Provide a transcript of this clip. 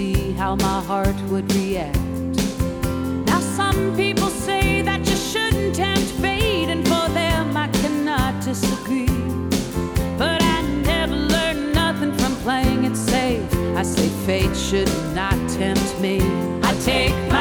see how my heart would react. Now some people say that you shouldn't tempt fate, and for them I cannot disagree. But I never learned nothing from playing it safe. I say fate should not tempt me. I take my